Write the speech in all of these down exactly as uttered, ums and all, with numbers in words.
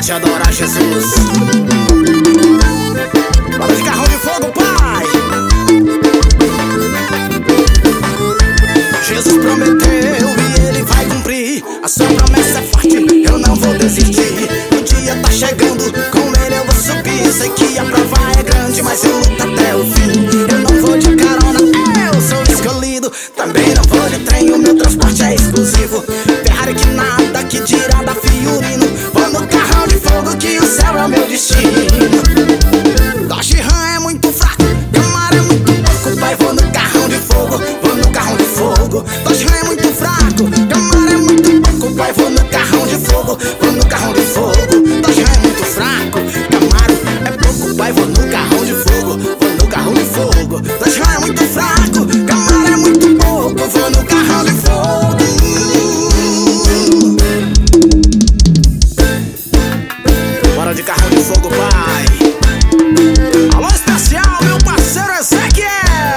pode adorar Jesus. Bora de carrão de fogo, Pai. Jesus prometeu e Ele vai cumprir. A sua promessa é forte, eu não vou desistir. O dia tá chegando, com Ele eu vou subir. Sei que a prova é grande, mas eu luto até o fim. Eu não vou de carona, eu sou escolhido. Também não vou de trem, o meu transporte é exclusivo. Ferrari que nada, que dirá da Fiorino. Vou no carrão de fogo que o céu é o meu destino. Dodge Ram é muito fraco, Camaro é muito pouco. Pai, vou no carrão de fogo, vou no carrão de fogo. Dodge Ram é muito fraco, Camaro é muito pouco. Pai, vou no carrão de fogo, vou no carrão de fogo. Dodge Ram é muito fraco, Camaro é pouco. Pai, vou no carrão de fogo, vou no carrão de fogo. Dodge Ram é muito fraco, Camaro é muito pouco. Vou no carrão de fogo. Bora de carrão de fogo, Pai. Alô especial, meu parceiro Ezequiel.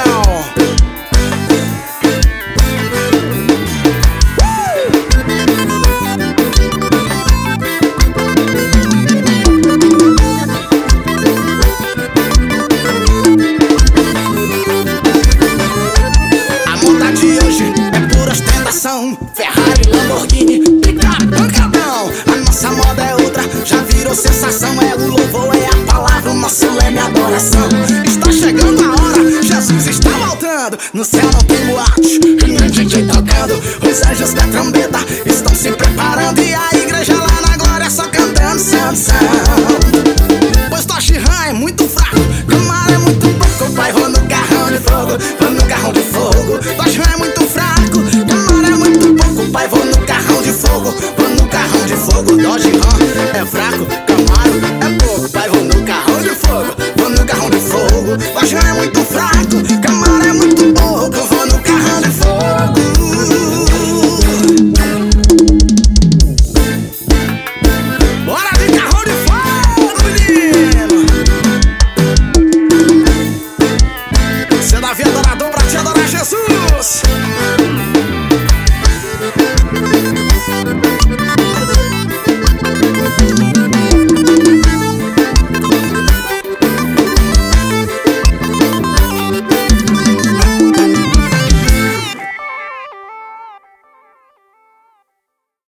A moda de hoje é pura ostentação. Ferrari, Lamborghini, picape, pancadão. A nossa moda é outra, já virou sensação. É o louvor, é a palavra, o nosso leme é adoração. Está chegando a hora, Jesus está voltando. No céu não tem boate, e nem D J tocando. Os anjos da trombeta